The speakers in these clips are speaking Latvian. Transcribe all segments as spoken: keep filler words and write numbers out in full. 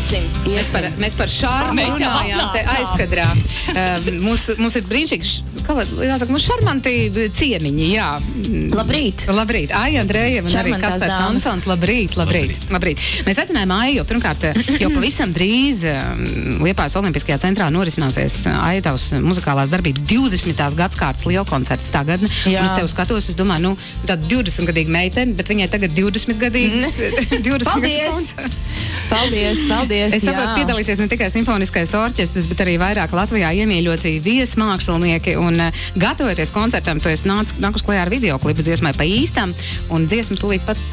iesim, iesim. Mēs par, mēs par šarmu runājām te aizkadrā. Uh, mums, mums ir brīnišķīgi, kā jāsaka, mums šarmanti ciemiņi, jā. Labrīt. Labrīt. Aija Andrejeva un arī Kaspars Ansons. Labrīt, labrīt, labrīt, labrīt. Mēs aicinājām Aiju, jo pirmkārt, jau pavisam drīz Liepājas Olimpiskajā centrā norisināsies Aija tavs muzikālās darbības divdesmitās gadskārtas lielkoncerts tagadne. Un es tev skatos, es domāju, nu, tāda divdesmitgadīga meitene, bet viņai tagad divdesmitgadīgs divdesmitgadīgs koncerts. Paldies, paldies. Es saprotu, piedalīsies ne tikai simfoniskais orķestris, bet arī vairāk Latvijā iemīļoti viesmākslinieki. Un uh, gatavoties koncertam, tu esi nāc, nākus klajā ar videoklipu dziesmai pa īstam. Un dziesmu tūlīt pat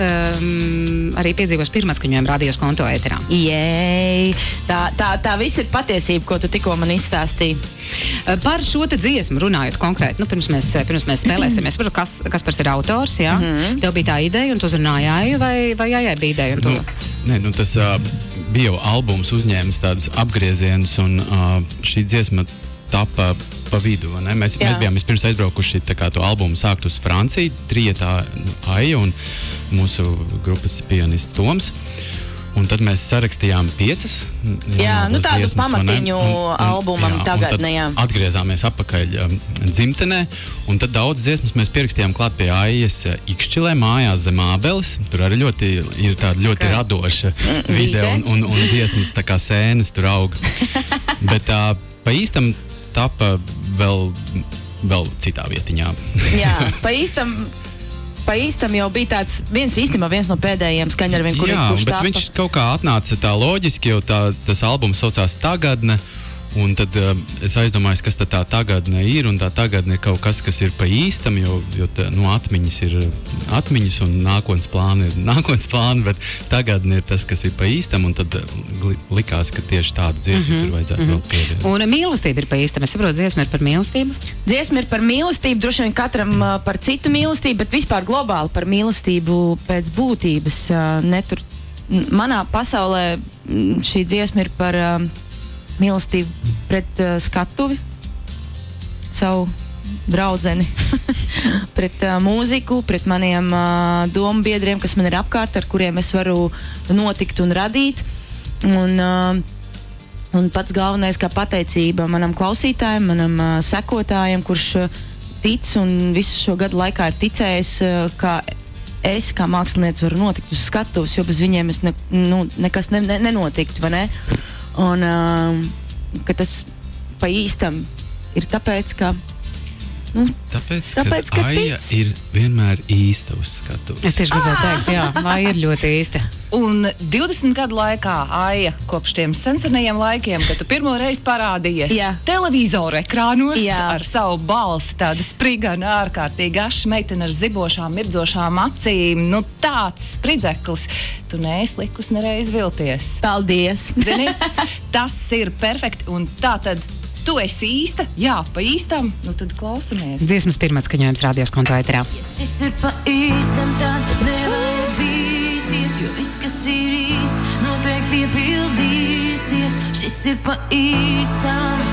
um, arī piedzīvos pirmatskaņojumu radios konto ēterā. Jēj! Tā, tā, tā viss ir patiesība, ko tu tikko man izstāstīji. Uh, par šo te dziesmu runājot konkrēti, nu, pirms mēs, pirms mēs spēlēsim, es saprotu, kas, Kaspars ir autors, jā? Mm-hmm. Tev bija tā ideja, un tu uzrunāji vai, vai Jājai bija ideja? Un tu... Nu, nē, nu tas uh, bija jau albums uzņēmis tādus apgriezienus, un uh, šī dziesma tapa pa vidu, ne? Mēs, mēs bijām vispirms aizbraukuši tā kā to albumu sākt uz Franciju, trietā Aija un mūsu grupas pianists Toms. Un tad mēs sarakstījām piecas. Jā, nu tādus pamatiņu albumam jā, tagad, ne jā. Atgriezāmies atpakaļ um, dzimtenē, un tad daudz dziesmas mēs pierakstījām klāt pie Aijas Ikšķilē, mājās zem Ābeles. Tur arī ļoti, ir tāda ļoti Skars. radoša vide un, un, un dziesmas tā kā sēnes tur aug. Bet tā pa īstam tapa vēl, vēl citā vietiņā. Jā, pa īstam... Pa īstam jau bija tāds viens īstenībā viens no pēdējiem skaņdarbiem, kur Jā, kurš bet tapa. viņš kaut kā atnāca tā loģiski, jo tā, tas albums saucās Tagadne, un tad uh, es aizdomājos, kas tā, tā tagadne ir, un tā tagadne ir kaut kas, kas ir pa īstam, jo, jo tā, nu, atmiņas ir atmiņas, un nākotnes plāni ir nākotnes plāni, bet tagadne ir tas, kas ir pa īstam, un tad uh, likās, ka tieši tādu dziesmu mm-hmm. tur vajadzētu mm-hmm. vēl pievienot. Un mīlestība ir pa īstam. Es saprotu, dziesma ir par mīlestību? Dziesma ir par mīlestību, droši vien katram uh, par citu mīlestību, bet vispār globāli par mīlestību pēc būtības. Uh, netur, manā pasaulē šī dziesma ir par uh, mīlestību pret uh, skatuvi, pret savu draudzeni, pret uh, mūziku, pret maniem uh, domu biedriem, kas man ir apkārt, ar kuriem es varu notikt un radīt. Un, uh, un pats galvenais, kā pateicība manam klausītājiem, manam uh, sekotājiem, kurš uh, tic un visu šo gadu laikā ir ticējis, uh, ka es kā mākslinieci varu notikt uz skatuves, jo bez viņiem es ne, nu, nekas ne, ne, nenotiktu, vai ne? Un uh, ka tas pa īstam ir tāpēc, ka Nu, tāpēc, tāpēc, ka Aija ir vienmēr īsta uz skatuves. Es tieši gribēju teikt, jā, Aija ir ļoti īsta. Un divdesmit gadu laikā, Aija, kopš tiem sensenajiem laikiem, kad tu pirmo reizi parādījies jā. televizoru ekrānos jā. ar savu balsi, tāda sprigana, ārkārtīgi aša meitene ar zibošām, mirdzošām acīm, nu tāds spridzeklis, tu neesi likus nereiz vilties. Paldies! Zini, tas ir perfekti, un tā tad tu esi īsta, jā, pa īstam, nu tad klausamies. Dziesmas pirmatskaņojums radios konto ēterā. Ja šis ir pa īstam, tad nevajag bīties, jo viss, kas ir īsts, noteikti piepildīsies. Šis ir pa īstam,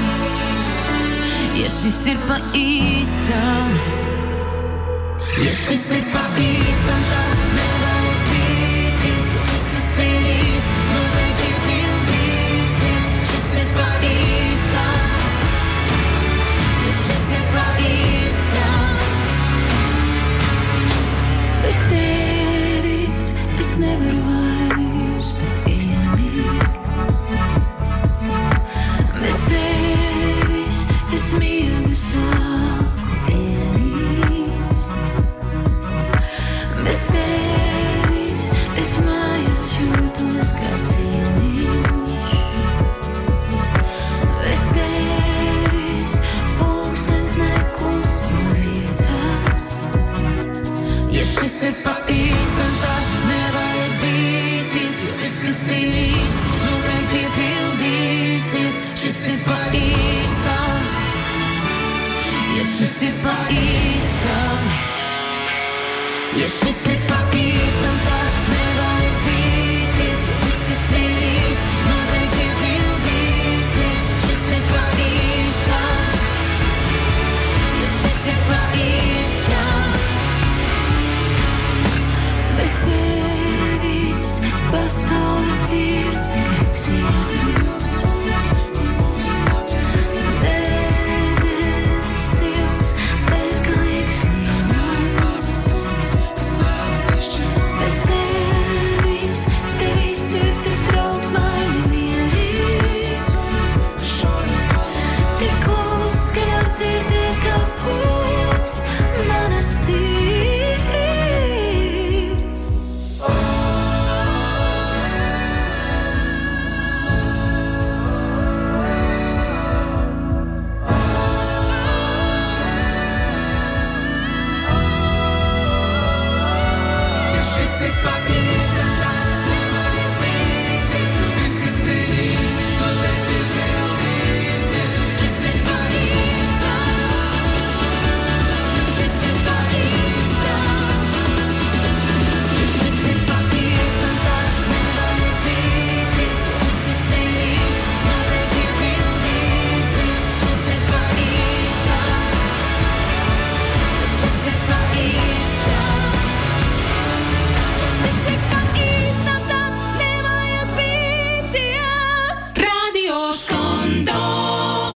ja šis ir pa īstam, ja šis ir pa īstam, tad nevajag bīties, jo viss, kas ir īsts, noteikti piepildīsies. Šis ir pa īstam. Bez tevis es nevaru vairs pat iemigt. Bez tevis es miegu sāku ienīst. Bez tevis es mājās jūtos kā ciemiņš. Bez tevis pulkstens nekust no vietās. Ja šis ir pa īstam, tad nevajag bīties, jo viss, kas ir īsts, noteikti piepildīsies. Šis ir pa īstam, ja šis ir pa īstam, ja šis ir pa īstam, tad nevajag bīties, jo viss, kas ir īsts, noteikti piepildīsies. Šis ir pa īstam, ja šis ir pa īstam. Bez tevis pasaule ir tikai sienas.